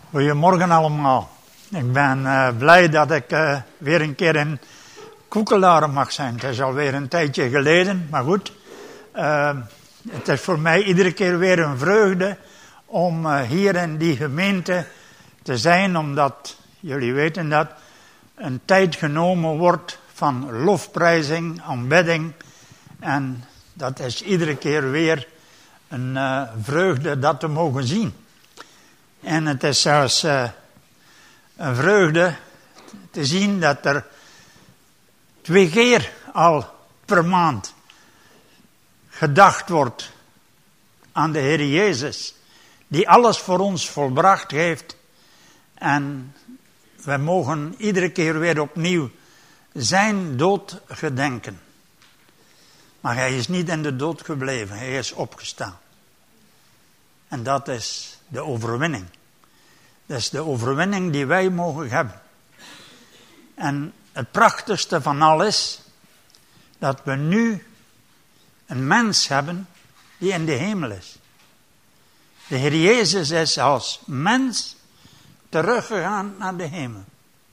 Goedemorgen allemaal. Ik ben blij dat ik weer een keer in Koekelaren mag zijn. Het is alweer een tijdje geleden, maar goed. Het is voor mij iedere keer weer een vreugde om hier in die gemeente te zijn. Omdat, jullie weten dat, een tijd genomen wordt van lofprijzing, aanbidding. En dat is iedere keer weer een vreugde dat te mogen zien. En het is zelfs een vreugde te zien dat er 2 keer al per maand gedacht wordt aan de Heer Jezus, die alles voor ons volbracht heeft. En wij mogen iedere keer weer opnieuw zijn dood gedenken. Maar hij is niet in de dood gebleven, hij is opgestaan. En dat is de overwinning. Dat is de overwinning die wij mogen hebben. En het prachtigste van alles, dat we nu een mens hebben die in de hemel is. De Heer Jezus is als mens teruggegaan naar de hemel.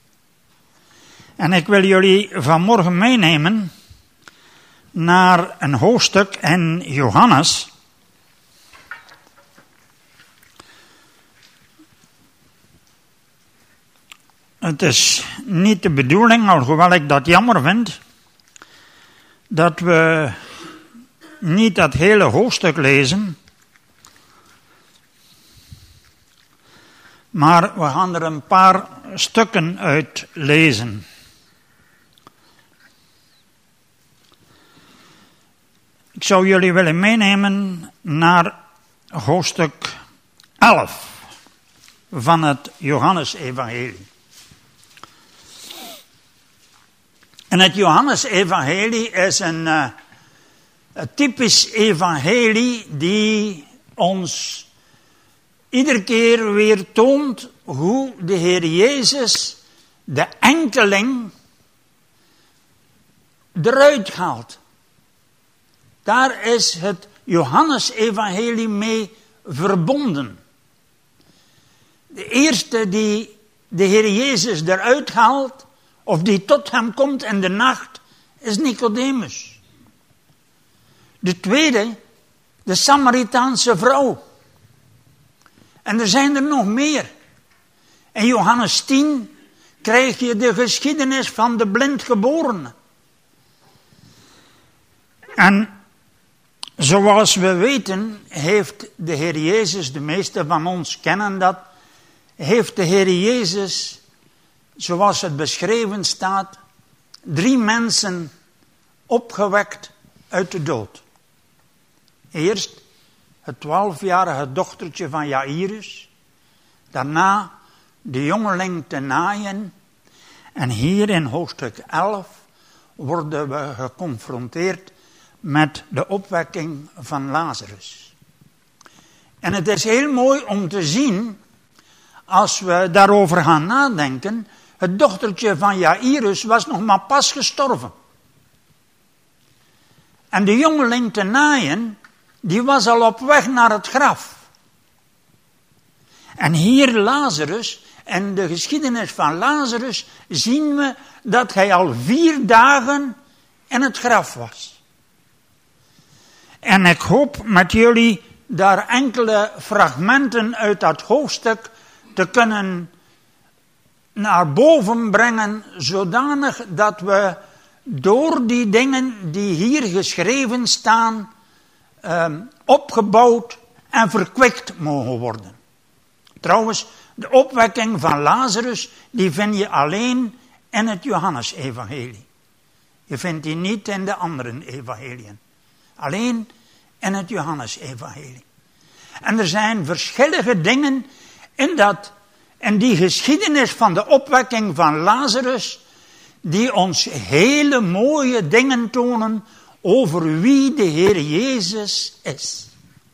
En ik wil jullie vanmorgen meenemen naar een hoofdstuk in Johannes. Het is niet de bedoeling, alhoewel ik dat jammer vind, dat we niet dat hele hoofdstuk lezen, maar we gaan er een paar stukken uit lezen. Ik zou jullie willen meenemen naar hoofdstuk 11 van het Johannesevangelie. En het Johannesevangelie is een typisch evangelie die ons iedere keer weer toont hoe de Heer Jezus de enkeling eruit haalt. Daar is het Johannesevangelie mee verbonden. De eerste die de Heer Jezus eruit haalt, of die tot hem komt in de nacht, is Nicodemus. De tweede, de Samaritaanse vrouw. En er zijn er nog meer. In Johannes 10 krijg je de geschiedenis van de blindgeborene. En zoals we weten, heeft de Heer Jezus, de meeste van ons kennen dat, heeft de Heer Jezus, zoals het beschreven staat, 3 mensen opgewekt uit de dood. Eerst het 12-jarige dochtertje van Jairus, daarna de jongeling te naaien. En hier in hoofdstuk 11 worden we geconfronteerd met de opwekking van Lazarus. En het is heel mooi om te zien, als we daarover gaan nadenken, het dochtertje van Jairus was nog maar pas gestorven. En de jongeling te naaien, die was al op weg naar het graf. En hier Lazarus, en de geschiedenis van Lazarus, zien we dat hij al 4 dagen in het graf was. En ik hoop met jullie daar enkele fragmenten uit dat hoofdstuk te kunnen naar boven brengen, zodanig dat we door die dingen die hier geschreven staan, opgebouwd en verkwikt mogen worden. Trouwens, de opwekking van Lazarus, die vind je alleen in het Johannesevangelie. Je vindt die niet in de andere evangeliën. Alleen in het Johannesevangelie. En er zijn verschillende dingen in die geschiedenis van de opwekking van Lazarus, die ons hele mooie dingen tonen over wie de Heer Jezus is.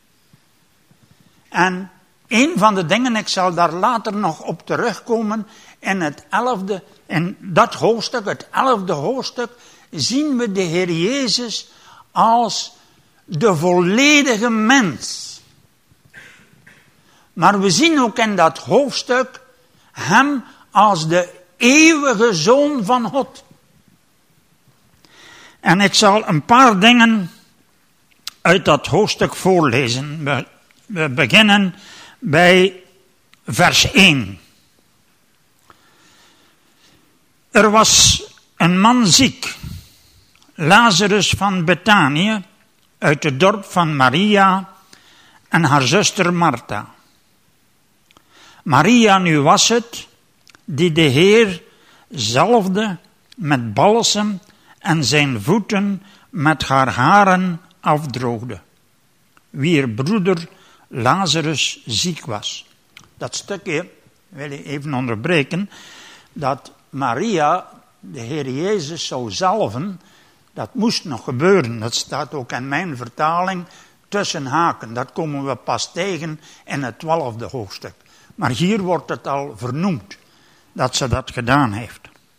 En een van de dingen, ik zal daar later nog op terugkomen, in dat hoofdstuk, het 11e hoofdstuk, zien we de Heer Jezus als de volledige mens. Maar we zien ook in dat hoofdstuk hem als de eeuwige Zoon van God. En ik zal een paar dingen uit dat hoofdstuk voorlezen. We beginnen bij vers 1. Er was een man ziek, Lazarus van Betanië, uit het dorp van Maria en haar zuster Martha. Maria nu was het, die de Heer zalfde met balsem en zijn voeten met haar haren afdroogde, wier broeder Lazarus ziek was. Dat stukje wil ik even onderbreken, dat Maria de Heer Jezus zou zalven, dat moest nog gebeuren. Dat staat ook in mijn vertaling tussen haken. Dat komen we pas tegen in het 12e hoofdstuk. Maar hier wordt het al vernoemd dat ze dat gedaan heeft.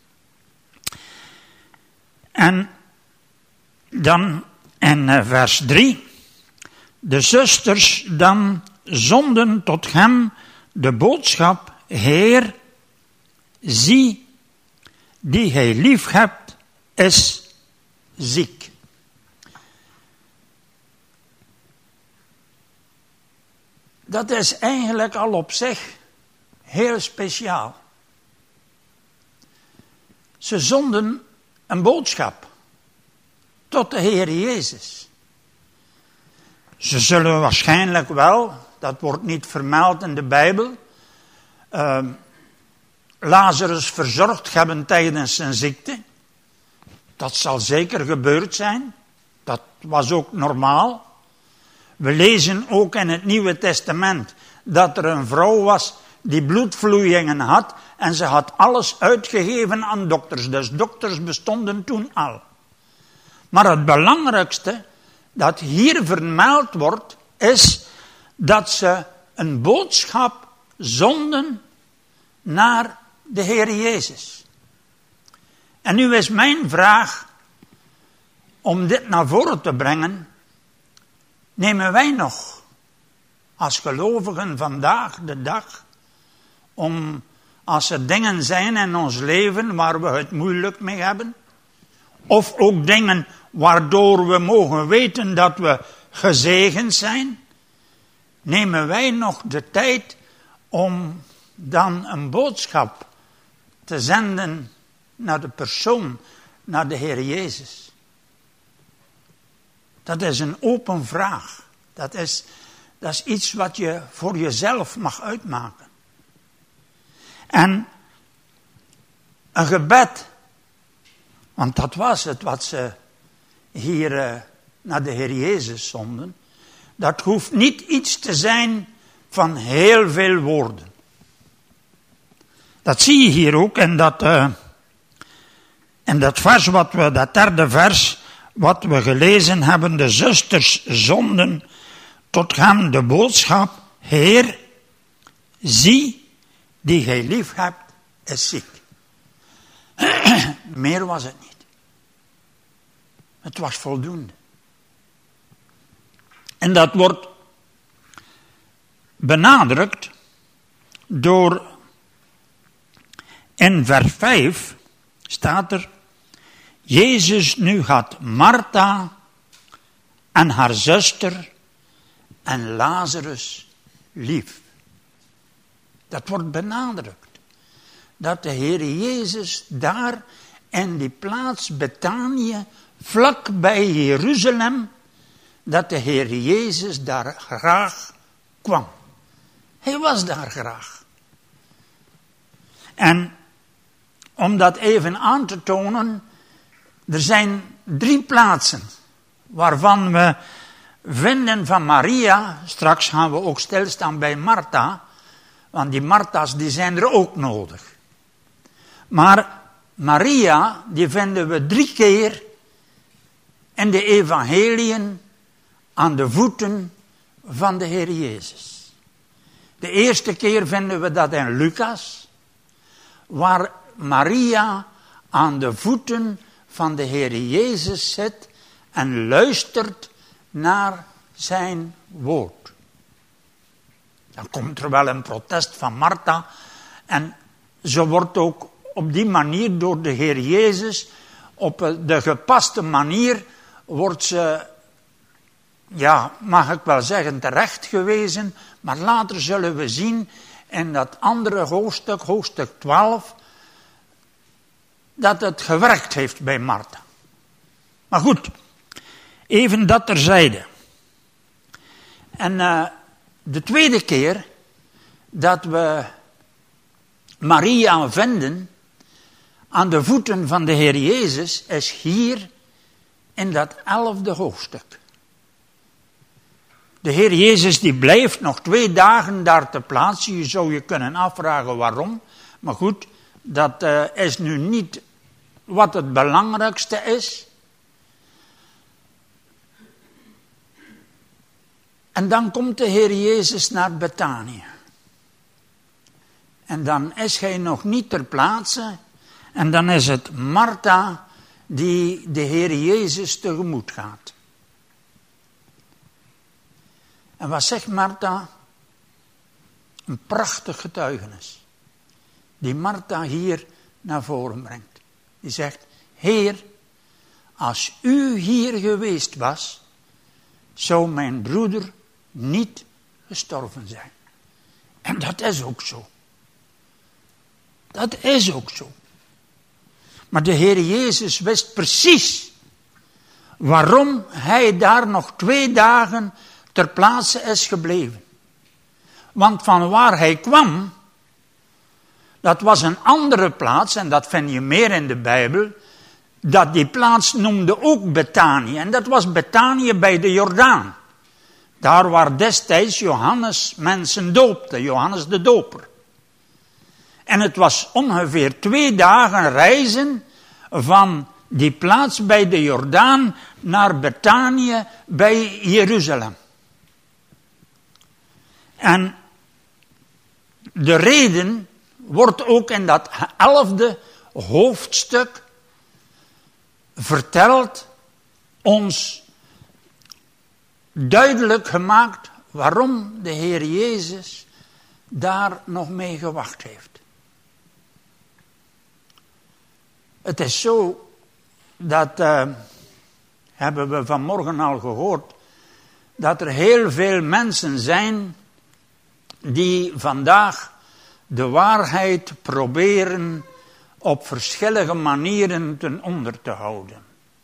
En dan in vers 3. De zusters dan zonden tot hem de boodschap: Heer, zie, die hij lief hebt, is ziek. Dat is eigenlijk al op zich heel speciaal. Ze zonden een boodschap tot de Heer Jezus. Ze zullen waarschijnlijk wel, dat wordt niet vermeld in de Bijbel, Lazarus verzorgd hebben tijdens zijn ziekte. Dat zal zeker gebeurd zijn. Dat was ook normaal. We lezen ook in het Nieuwe Testament dat er een vrouw was die bloedvloeien had en ze had alles uitgegeven aan dokters. Dus dokters bestonden toen al. Maar het belangrijkste dat hier vermeld wordt is dat ze een boodschap zonden naar de Heer Jezus. En nu is mijn vraag om dit naar voren te brengen. Nemen wij nog als gelovigen vandaag de dag om, als er dingen zijn in ons leven waar we het moeilijk mee hebben, of ook dingen waardoor we mogen weten dat we gezegend zijn, nemen wij nog de tijd om dan een boodschap te zenden naar de persoon, naar de Heer Jezus? Dat is een open vraag. Dat is iets wat je voor jezelf mag uitmaken. En een gebed, want dat was het wat ze hier naar de Heer Jezus zonden. Dat hoeft niet iets te zijn van heel veel woorden. Dat zie je hier ook in dat vers, dat derde vers, wat we gelezen hebben. De zusters zonden tot hem de boodschap: Heer, zie, die gij lief hebt, is ziek. Meer was het niet. Het was voldoende. En dat wordt benadrukt door, in vers 5 staat er: Jezus nu had Martha en haar zuster en Lazarus lief. Dat wordt benadrukt. Dat de Heer Jezus daar in die plaats Betanië, vlak bij Jeruzalem, dat de Heer Jezus daar graag kwam. Hij was daar graag. En om dat even aan te tonen, er zijn 3 plaatsen waarvan we vinden van Maria. Straks gaan we ook stilstaan bij Martha, want die Martha's die zijn er ook nodig. Maar Maria, die vinden we 3 keer in de evangeliën aan de voeten van de Heer Jezus. De eerste keer vinden we dat in Lucas, waar Maria aan de voeten van de Heer Jezus zit en luistert naar zijn woord. Dan komt er wel een protest van Martha. En ze wordt ook op die manier door de Heer Jezus, op de gepaste manier, wordt ze, ja, mag ik wel zeggen, terecht gewezen. Maar later zullen we zien in dat andere hoofdstuk, hoofdstuk 12, dat het gewerkt heeft bij Martha. Maar goed, even dat terzijde. En de tweede keer dat we Maria vinden aan de voeten van de Heer Jezus is hier in dat 11e hoofdstuk. De Heer Jezus die blijft nog 2 dagen daar te plaatsen. Je zou je kunnen afvragen waarom. Maar goed, dat is nu niet wat het belangrijkste is. En dan komt de Heer Jezus naar Betanië. En dan is hij nog niet ter plaatse. En dan is het Martha die de Heer Jezus tegemoet gaat. En wat zegt Martha? Een prachtig getuigenis. Die Martha hier naar voren brengt. Die zegt, Heer, als u hier geweest was, zou mijn broeder niet gestorven zijn. En dat is ook zo. Dat is ook zo. Maar de Heer Jezus wist precies waarom hij daar nog 2 dagen ter plaatse is gebleven. Want van waar hij kwam, dat was een andere plaats, en dat vind je meer in de Bijbel, dat die plaats noemde ook Betanië. En dat was Betanië bij de Jordaan. Daar waar destijds Johannes mensen doopte, Johannes de Doper. En het was ongeveer 2 dagen reizen van die plaats bij de Jordaan naar Betanië bij Jeruzalem. En de reden wordt ook in dat 11e hoofdstuk verteld, ons duidelijk gemaakt waarom de Heer Jezus daar nog mee gewacht heeft. Het is zo, dat hebben we vanmorgen al gehoord, dat er heel veel mensen zijn die vandaag de waarheid proberen op verschillende manieren ten onder te houden.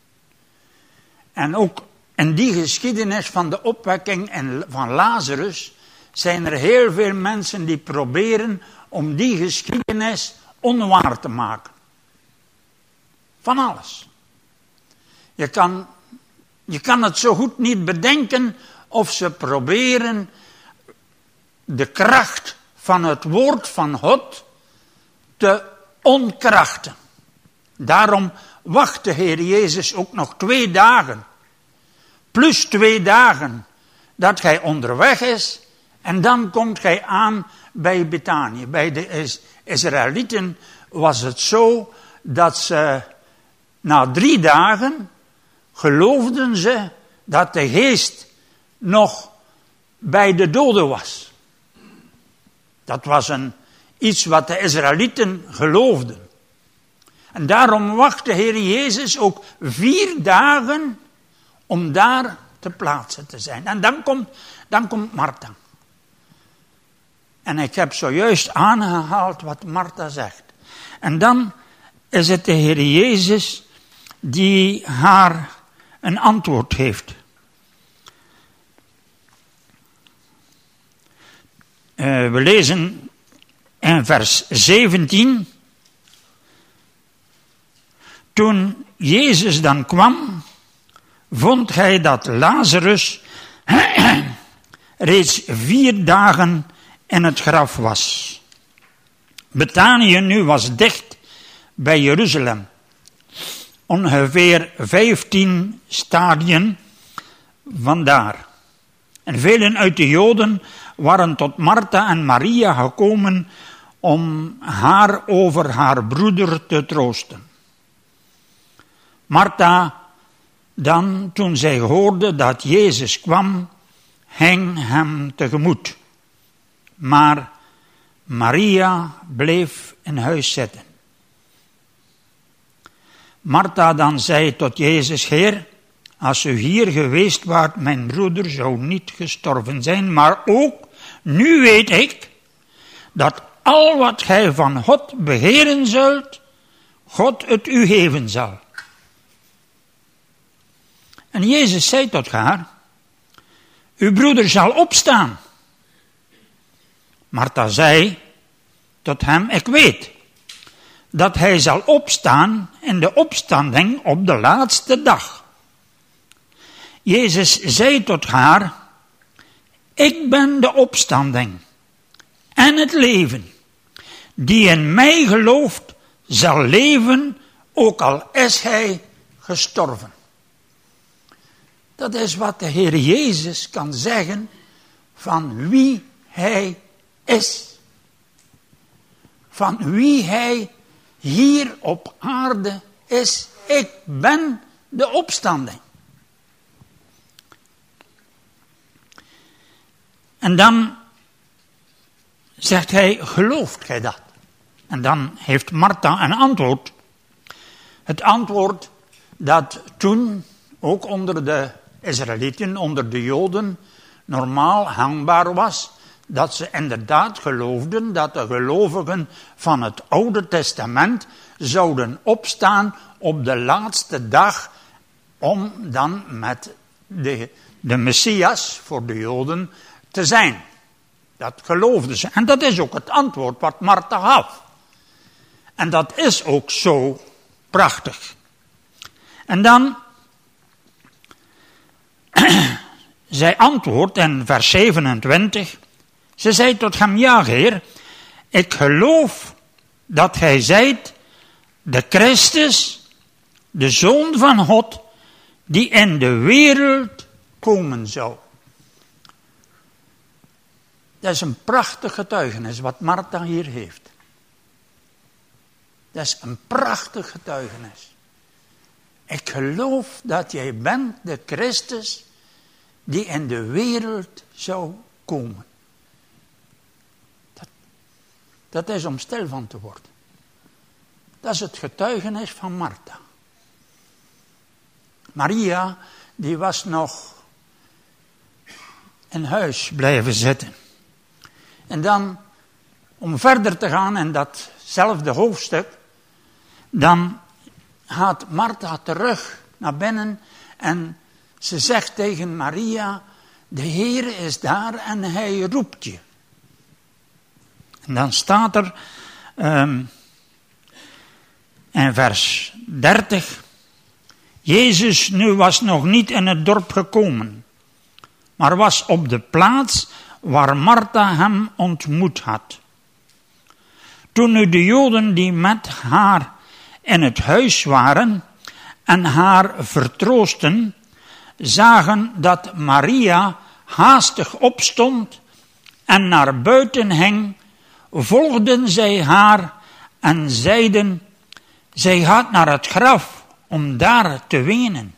En ook in die geschiedenis van de opwekking van Lazarus zijn er heel veel mensen die proberen om die geschiedenis onwaar te maken. Van alles. Je kan het zo goed niet bedenken of ze proberen de kracht van het woord van God te ontkrachten. Daarom wacht de Heer Jezus ook nog 2 dagen. Plus 2 dagen dat hij onderweg is. En dan komt hij aan bij Betanië. Bij de Israëlieten was het zo dat ze na 3 dagen geloofden ze dat de geest nog bij de doden was. Dat was iets wat de Israëlieten geloofden. En daarom wacht de Heer Jezus ook 4 dagen om daar te plaatsen te zijn. En dan komt Martha. En ik heb zojuist aangehaald wat Martha zegt. En dan is het de Heer Jezus die haar een antwoord heeft. We lezen in vers 17. Toen Jezus dan kwam, vond hij dat Lazarus reeds 4 dagen in het graf was. Betanië nu was dicht bij Jeruzalem. Ongeveer 15 stadien vandaar. En velen uit de Joden waren tot Martha en Maria gekomen om haar over haar broeder te troosten. Martha dan, toen zij hoorde dat Jezus kwam, ging hem tegemoet. maar Maria bleef in huis zitten. Martha dan zei tot Jezus: Heer, als u hier geweest waart, mijn broeder zou niet gestorven zijn, maar ook nu weet ik dat al wat gij van God begeren zult, God het u geven zal. En Jezus zei tot haar: uw broeder zal opstaan. Martha zei tot hem: ik weet dat hij zal opstaan in de opstanding op de laatste dag. Jezus zei tot haar: ik ben de opstanding en het leven. Die in mij gelooft, zal leven, ook al is hij gestorven. Dat is wat de Heer Jezus kan zeggen van wie hij is. Van wie hij hier op aarde is. Ik ben de opstanding. En dan zegt hij: gelooft gij dat? En dan heeft Martha een antwoord. Het antwoord dat toen ook onder de Israëlieten, onder de Joden, normaal hangbaar was. Dat ze inderdaad geloofden dat de gelovigen van het Oude Testament zouden opstaan op de laatste dag om dan met de Messias voor de Joden te zijn. Dat geloofden ze. En dat is ook het antwoord wat Martha gaf. En dat is ook zo prachtig. En dan, zij antwoordt in vers 27. Ze zei tot hem: ja, Heer, ik geloof dat gij zijt de Christus, de Zoon van God, die in de wereld komen zou. Dat is een prachtig getuigenis wat Martha hier heeft. Dat is een prachtig getuigenis. Ik geloof dat jij bent de Christus die in de wereld zou komen. Dat is om stil van te worden. Dat is het getuigenis van Martha. Maria, die was nog in huis blijven zitten. En dan, om verder te gaan in datzelfde hoofdstuk, dan gaat Martha terug naar binnen en ze zegt tegen Maria: de Heer is daar en hij roept je. En dan staat er in vers 30: Jezus nu was nog niet in het dorp gekomen, maar was op de plaats waar Martha hem ontmoet had. Toen nu de Joden die met haar in het huis waren en haar vertroosten, zagen dat Maria haastig opstond en naar buiten ging, volgden zij haar en zeiden: zij gaat naar het graf om daar te wenen.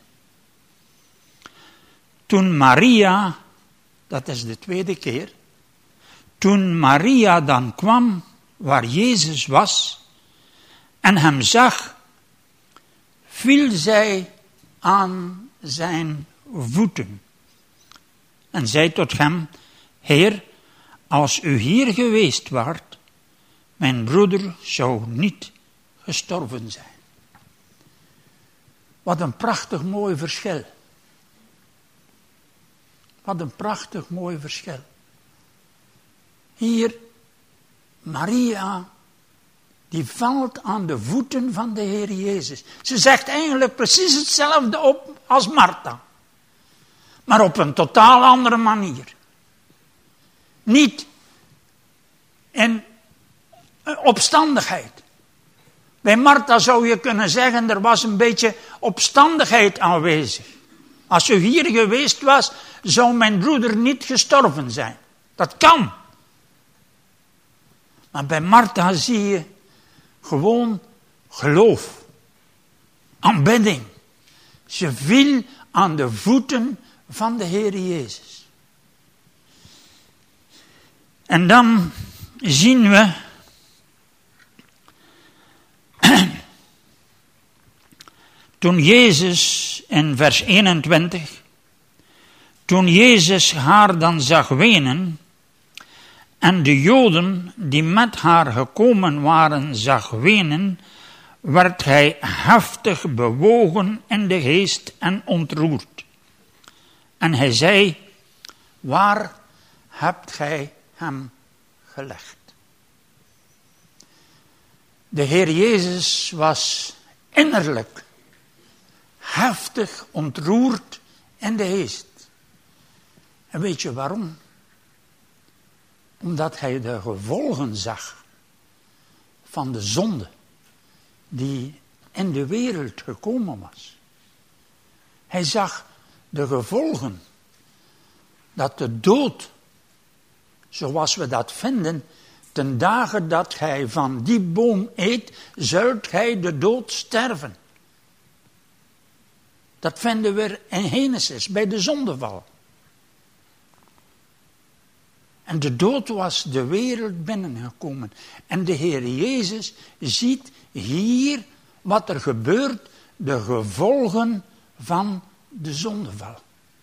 Toen Maria, dat is de tweede keer, toen Maria dan kwam waar Jezus was en hem zag, viel zij aan zijn voeten en zei tot hem: Heer, als u hier geweest waart, mijn broeder zou niet gestorven zijn. Wat een prachtig mooi verschil. Wat een prachtig mooi verschil. Hier, Maria, die valt aan de voeten van de Heer Jezus. Ze zegt eigenlijk precies hetzelfde op als Martha. Maar op een totaal andere manier. Niet in opstandigheid. Bij Martha zou je kunnen zeggen, er was een beetje opstandigheid aanwezig. Als u hier geweest was, zou mijn broeder niet gestorven zijn. Dat kan. Maar bij Martha zie je gewoon geloof. Aanbidding. Ze viel aan de voeten van de Heer Jezus. En dan zien we toen Jezus in vers 21, toen Jezus haar dan zag wenen en de Joden die met haar gekomen waren zag wenen, werd hij heftig bewogen in de geest en ontroerd. En hij zei, waar hebt gij hem gelegd? De Heer Jezus was innerlijk heftig ontroerd in de geest. En weet je waarom? Omdat hij de gevolgen zag van de zonde die in de wereld gekomen was. Hij zag de gevolgen dat de dood, zoals we dat vinden, ten dagen dat gij van die boom eet, zult gij de dood sterven. Dat vinden we in Genesis, bij de zondeval. En de dood was de wereld binnengekomen. En de Heer Jezus ziet hier wat er gebeurt, de gevolgen van de zondeval.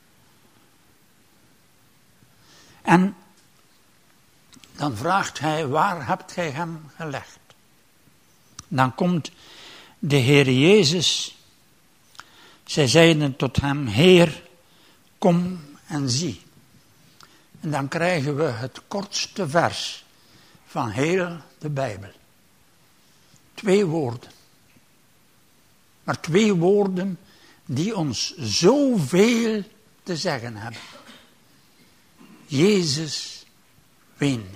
En dan vraagt hij, waar hebt gij hem gelegd? Dan komt de Heer Jezus. Zij zeiden tot hem, Heer, kom en zie. En dan krijgen we het kortste vers van heel de Bijbel. 2 woorden. Maar 2 woorden die ons zoveel te zeggen hebben. Jezus weende.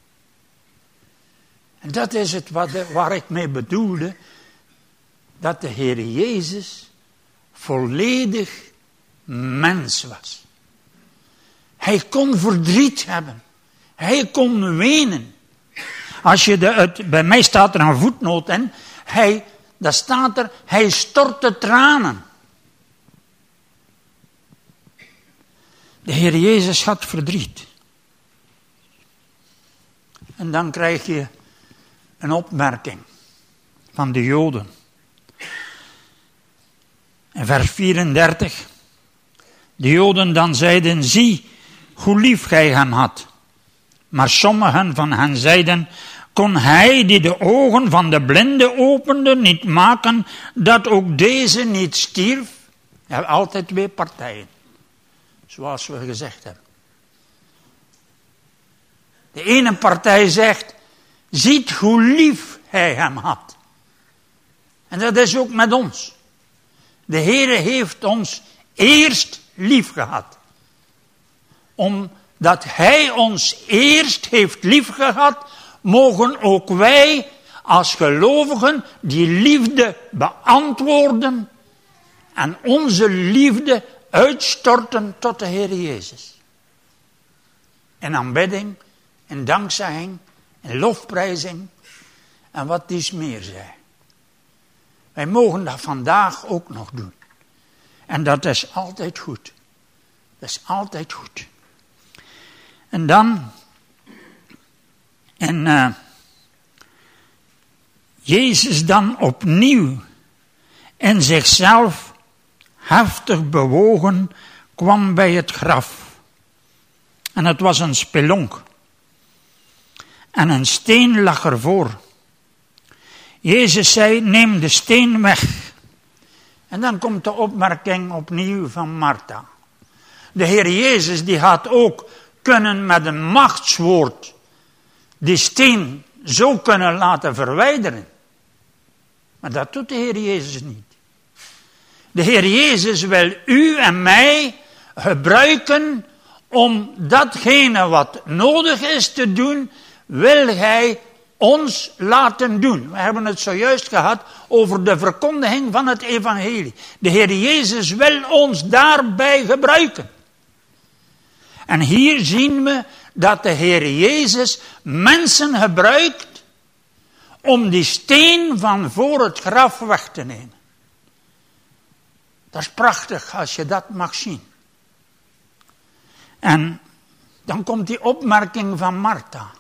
En dat is het waar ik mee bedoelde, dat de Heer Jezus volledig mens was. Hij kon verdriet hebben. Hij kon wenen. Als je bij mij staat er een voetnoot in. Daar staat er, hij stortte tranen. De Heer Jezus had verdriet. En dan krijg je een opmerking van de Joden. In vers 34. De Joden dan zeiden, zie hoe lief gij hem had. Maar sommigen van hen zeiden, kon hij die de ogen van de blinde opende niet maken, dat ook deze niet stierf? Je hebt altijd 2 partijen, zoals we gezegd hebben. De ene partij zegt, ziet hoe lief hij hem had. En dat is ook met ons. De Heere heeft ons eerst lief gehad. Omdat hij ons eerst heeft lief gehad, mogen ook wij als gelovigen die liefde beantwoorden en onze liefde uitstorten tot de Heer Jezus. In aanbidding, in dankzegging, in lofprijzing en wat dies meer zij. Wij mogen dat vandaag ook nog doen. En dat is altijd goed. Dat is altijd goed. En dan, en Jezus dan opnieuw in zichzelf heftig bewogen kwam bij het graf. En het was een spelonk. En een steen lag ervoor. Jezus zei, neem de steen weg. En dan komt de opmerking opnieuw van Martha. De Heer Jezus die had ook kunnen met een machtswoord die steen zo kunnen laten verwijderen. Maar dat doet de Heer Jezus niet. De Heer Jezus wil u en mij gebruiken om datgene wat nodig is te doen, wil Hij ons laten doen. We hebben het zojuist gehad over de verkondiging van het evangelie. De Heer Jezus wil ons daarbij gebruiken. En hier zien we dat de Heer Jezus mensen gebruikt om die steen van voor het graf weg te nemen. Dat is prachtig als je dat mag zien. En Dan komt die opmerking van Martha.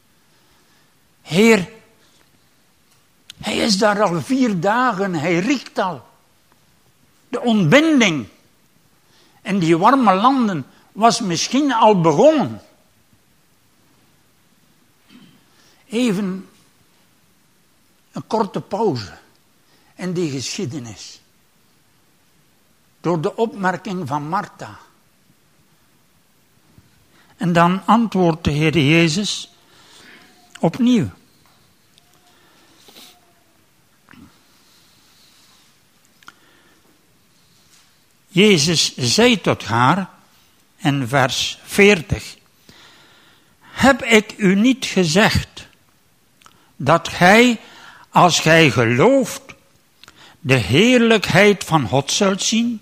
Heer, hij is daar al 4 dagen, hij riekt al. De ontbinding in die warme landen was misschien al begonnen. Even een korte pauze in die geschiedenis. Door de opmerking van Martha. En dan antwoordt de Heer Jezus opnieuw. Jezus zei tot haar in vers 40. Heb ik u niet gezegd dat gij, als gij gelooft, de heerlijkheid van God zult zien?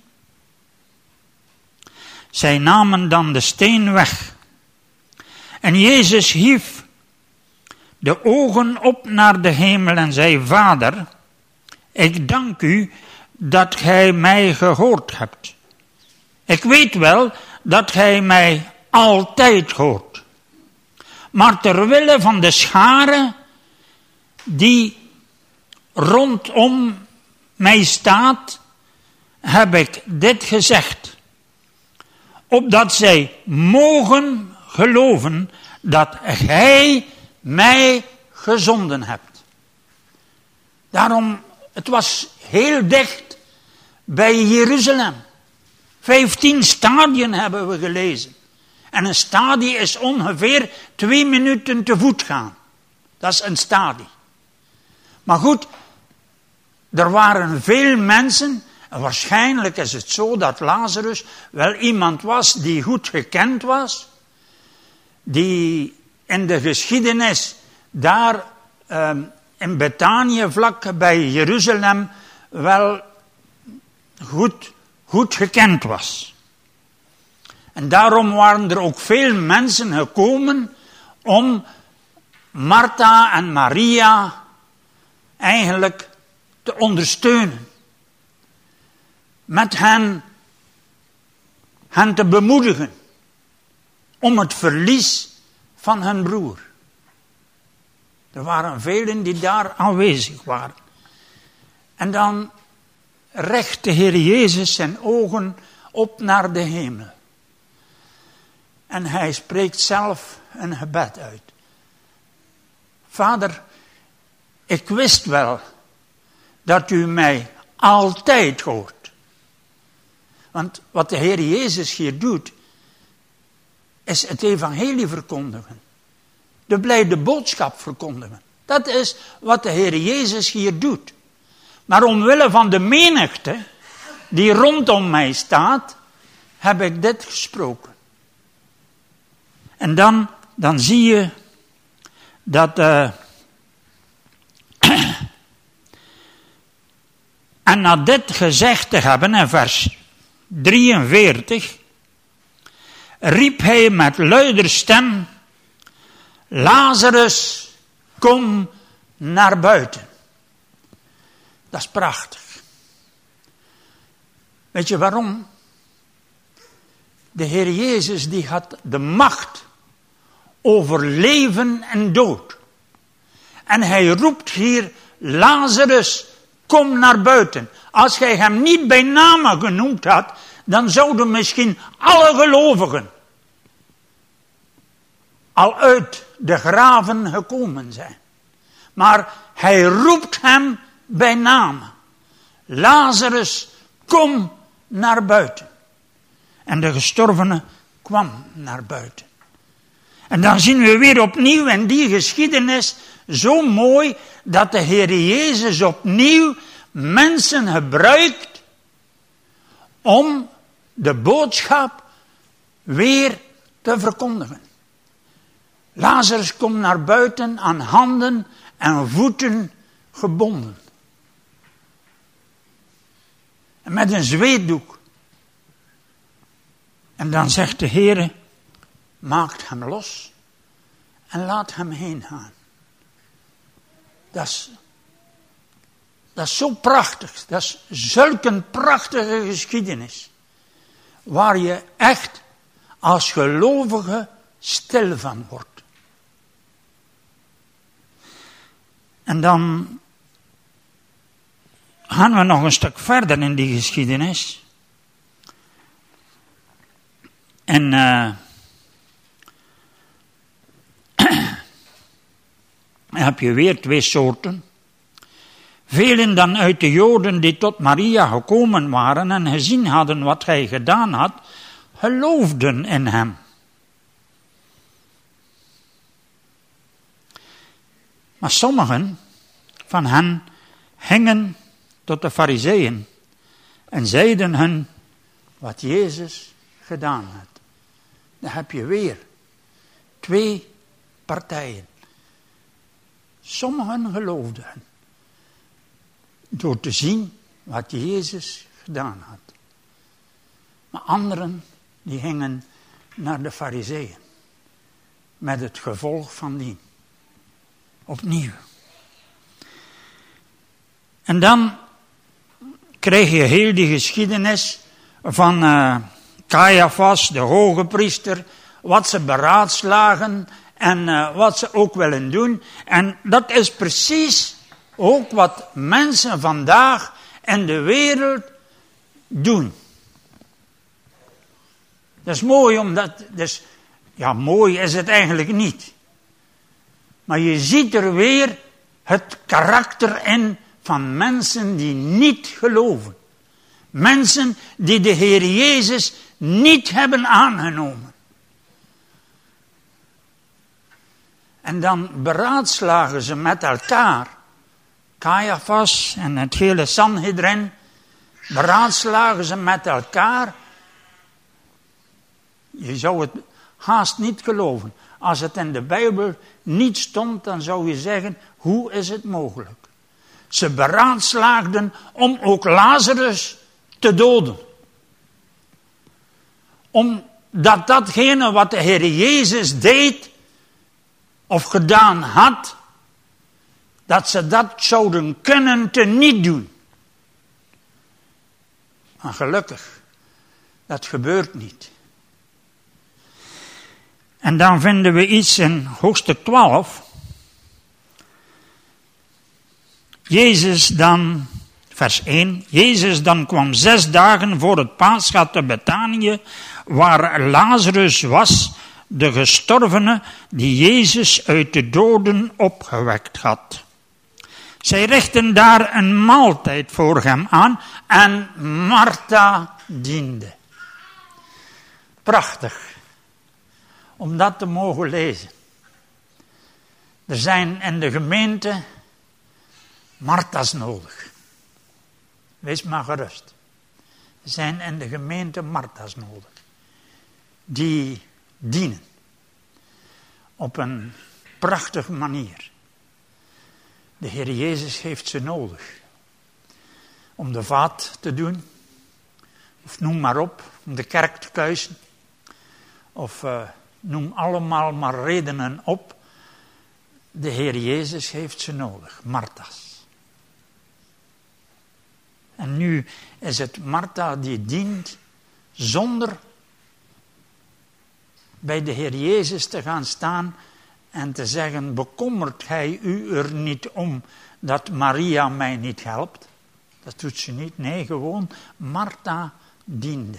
Zij namen dan de steen weg. En Jezus hief de ogen op naar de hemel en zei, Vader, ik dank u dat gij mij gehoord hebt. Ik weet wel dat gij mij altijd hoort. Maar terwille van de schare die rondom mij staat, heb ik dit gezegd. Opdat zij mogen geloven dat gij mij gezonden hebt. Daarom, het was heel dicht bij Jeruzalem. 15 stadien hebben we gelezen. En een stadie is ongeveer 2 minuten te voet gaan. Dat is een stadie. Maar goed, er waren veel mensen. En waarschijnlijk is het zo dat Lazarus wel iemand was die goed gekend was. Die in de geschiedenis daar in Betanië vlak bij Jeruzalem wel goed gekend was. En daarom waren er ook veel mensen gekomen om Martha en Maria eigenlijk te ondersteunen. Met hen te bemoedigen om het verlies van hun broer. Er waren velen die daar aanwezig waren. En dan richt de Heer Jezus zijn ogen op naar de hemel. En hij spreekt zelf een gebed uit. Vader, ik wist wel dat u mij altijd hoort. Want wat de Heer Jezus hier doet, is het evangelie verkondigen. De blijde boodschap verkondigen. Dat is wat de Heer Jezus hier doet. Maar omwille van de menigte die rondom mij staat, heb ik dit gesproken. En dan zie je dat en na dit gezegd te hebben in vers 43, riep hij met luider stem, Lazarus, kom naar buiten. Dat is prachtig. Weet je waarom? De Heer Jezus die had de macht over leven en dood. En hij roept hier, Lazarus, kom naar buiten. Als hij hem niet bij name genoemd had, dan zouden misschien alle gelovigen al uit de graven gekomen zijn. Maar hij roept hem bij name. Lazarus, kom naar buiten. En de gestorvene kwam naar buiten. En dan zien we weer opnieuw in die geschiedenis zo mooi dat de Heer Jezus opnieuw mensen gebruikt om de boodschap weer te verkondigen. Lazarus komt naar buiten aan handen en voeten gebonden. En met een zweetdoek. En dan zegt de Heer, maakt hem los en laat hem heen gaan. Dat is zo prachtig. Dat is zulk een prachtige geschiedenis. Waar je echt als gelovige stil van wordt. En dan gaan we nog een stuk verder in die geschiedenis. En heb je weer twee soorten. Velen dan uit de Joden die tot Maria gekomen waren en gezien hadden wat hij gedaan had, geloofden in hem. Maar sommigen van hen gingen tot de Farizeeën en zeiden hun wat Jezus gedaan had. Dan heb je weer twee partijen. Sommigen geloofden door te zien wat Jezus gedaan had. Maar anderen die gingen naar de Farizeeën met het gevolg van die. Opnieuw. En dan kreeg je heel die geschiedenis van Caiaphas, de hoge priester, wat ze beraadslagen en wat ze ook willen doen. En dat is precies ook wat mensen vandaag in de wereld doen. Dat is mooi omdat, mooi is het eigenlijk niet. Maar je ziet er weer het karakter in van mensen die niet geloven. Mensen die de Heer Jezus niet hebben aangenomen. En dan beraadslagen ze met elkaar. Caiaphas en het hele Sanhedrin. Beraadslagen ze met elkaar. Je zou het haast niet geloven. Als het in de Bijbel niet stond, dan zou je zeggen, hoe is het mogelijk? Ze beraadslaagden om ook Lazarus te doden. Omdat datgene wat de Heer Jezus deed, of gedaan had, dat ze dat zouden kunnen teniet doen. Maar gelukkig, dat gebeurt niet. En dan vinden we iets in hoofdstuk 12. Jezus dan, vers 1. Jezus dan kwam 6 dagen voor het Paascha te Betanië, waar Lazarus was, de gestorvene die Jezus uit de doden opgewekt had. Zij richtten daar een maaltijd voor hem aan en Martha diende. Prachtig om dat te mogen lezen. Er zijn in de gemeente Martha's nodig. Wees maar gerust. Er zijn in de gemeente Martha's nodig. Die dienen. Op een prachtige manier. De Heer Jezus heeft ze nodig. Om de vaat te doen. Of noem maar op. Om de kerk te kuisen. Of noem allemaal maar redenen op. De Heer Jezus heeft ze nodig. Martha's. En nu is het Martha die dient zonder bij de Heer Jezus te gaan staan en te zeggen, bekommert gij u er niet om dat Maria mij niet helpt? Dat doet ze niet. Nee, gewoon Martha diende.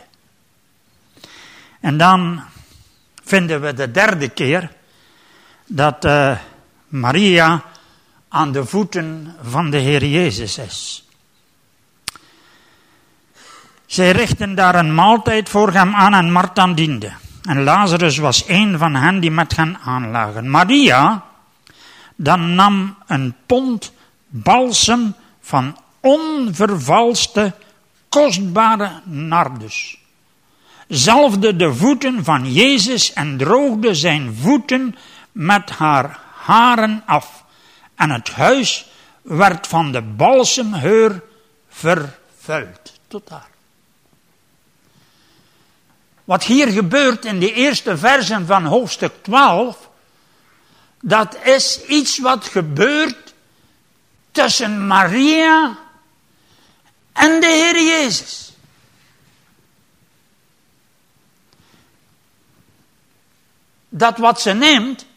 En dan vinden we de derde keer dat Maria aan de voeten van de Heer Jezus is. Zij richten daar een maaltijd voor hem aan en Martha diende. En Lazarus was een van hen die met hen aanlagen. Maria dan nam een pond balsem van onvervalste, kostbare nardus. Zalfde de voeten van Jezus en droogde zijn voeten met haar haren af. En het huis werd van de balsemgeur vervuild. Tot daar. Wat hier gebeurt in de eerste versen van hoofdstuk 12, dat is iets wat gebeurt tussen Maria en de Heer Jezus. dat wat ze neemt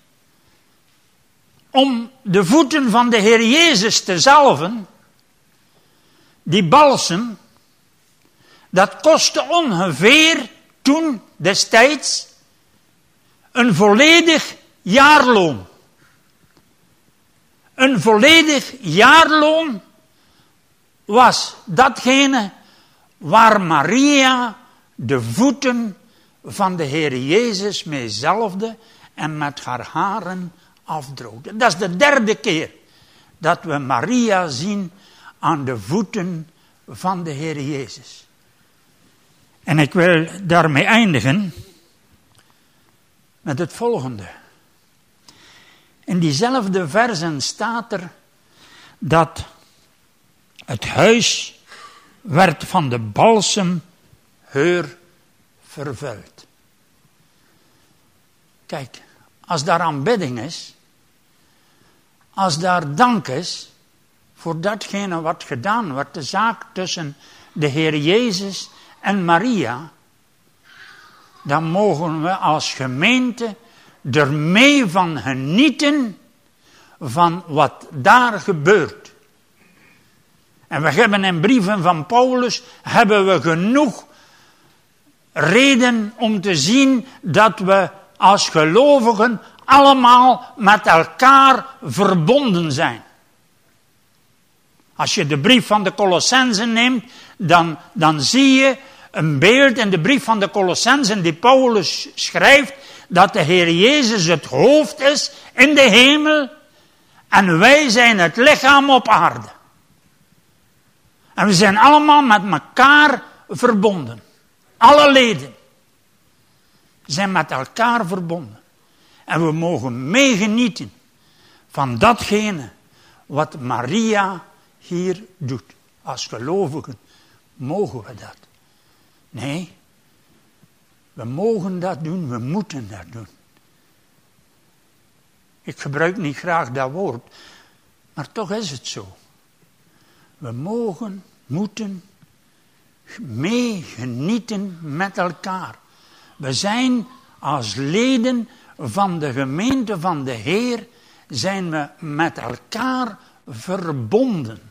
om de voeten van de Heer Jezus te zalven, die balsem, dat kostte ongeveer toen destijds een volledig jaarloon. Een volledig jaarloon was datgene waar Maria de voeten van de Heer Jezus mee zalfde en met haar haren afdroogde. Dat is de derde keer dat we Maria zien aan de voeten van de Heer Jezus. En ik wil daarmee eindigen met het volgende. In diezelfde versen staat er dat het huis werd van de balsemgeur vervuild. Kijk, als daar aanbidding is, als daar dank is voor datgene wat gedaan wordt, de zaak tussen de Heer Jezus en Maria, dan mogen we als gemeente er mee van genieten van wat daar gebeurt. En we hebben in brieven van Paulus, hebben we genoeg reden om te zien dat we als gelovigen allemaal met elkaar verbonden zijn. Als je de brief van de Colossenzen neemt, dan zie je een beeld in de brief van de Colossenzen die Paulus schrijft, dat de Heer Jezus het hoofd is in de hemel en wij zijn het lichaam op aarde. En we zijn allemaal met elkaar verbonden. Alle leden zijn met elkaar verbonden. En we mogen meegenieten van datgene wat Maria hier doet. Als gelovigen mogen we dat. Nee, we mogen dat doen, we moeten dat doen. Ik gebruik niet graag dat woord, maar toch is het zo. We moeten meegenieten met elkaar. We zijn als leden van de gemeente van de Heer, zijn we met elkaar verbonden.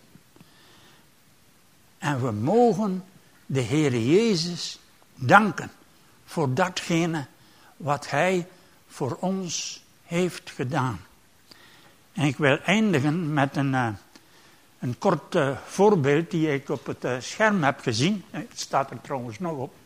En we mogen de Heer Jezus danken voor datgene wat Hij voor ons heeft gedaan. En ik wil eindigen met een kort voorbeeld die ik op het scherm heb gezien. Het staat er trouwens nog op.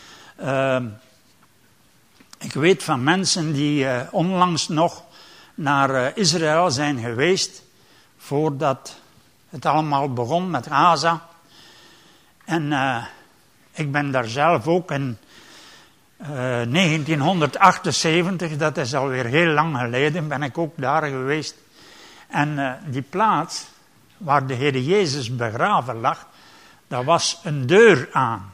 Ik weet van mensen die onlangs nog naar Israël zijn geweest, voordat het allemaal begon met Gaza. En ik ben daar zelf ook in 1978, dat is alweer heel lang geleden, ben ik ook daar geweest. En die plaats waar de Heer Jezus begraven lag, daar was een deur aan.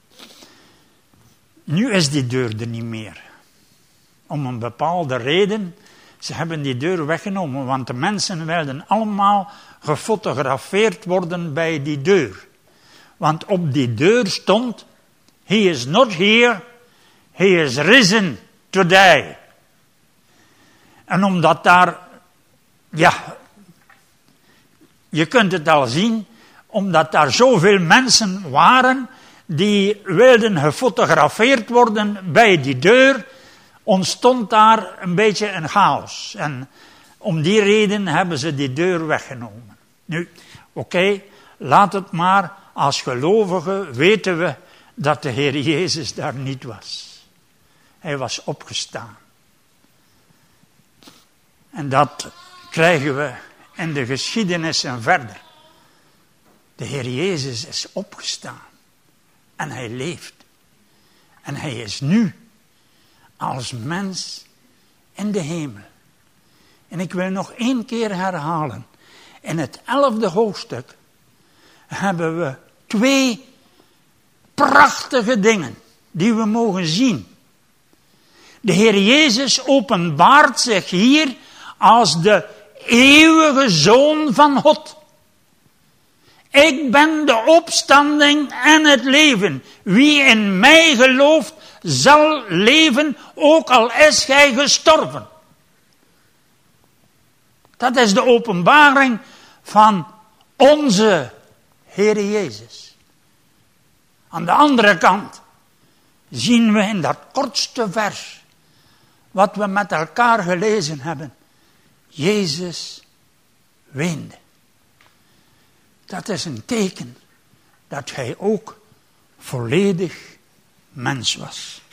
Nu is die deur er niet meer. Om een bepaalde reden, ze hebben die deur weggenomen, want de mensen wilden allemaal gefotografeerd worden bij die deur. Want op die deur stond, He is not here, He is risen today. En omdat daar, ja, je kunt het al zien, omdat daar zoveel mensen waren die wilden gefotografeerd worden bij die deur, ontstond daar een beetje een chaos. En om die reden hebben ze die deur weggenomen. Nu, oké, laat het maar. Als gelovigen weten we dat de Heer Jezus daar niet was. Hij was opgestaan. En dat krijgen we in de geschiedenissen verder. De Heer Jezus is opgestaan. En Hij leeft. En Hij is nu als mens in de hemel. En ik wil nog 1 keer herhalen. In het 11e hoofdstuk hebben we 2 prachtige dingen die we mogen zien. De Heer Jezus openbaart zich hier als de eeuwige Zoon van God. Ik ben de opstanding en het leven. Wie in mij gelooft, zal leven, ook al is gij gestorven. Dat is de openbaring van onze Heer Jezus. Aan de andere kant zien we in dat kortste vers, wat we met elkaar gelezen hebben, Jezus weende. Dat is een teken dat hij ook volledig mens was.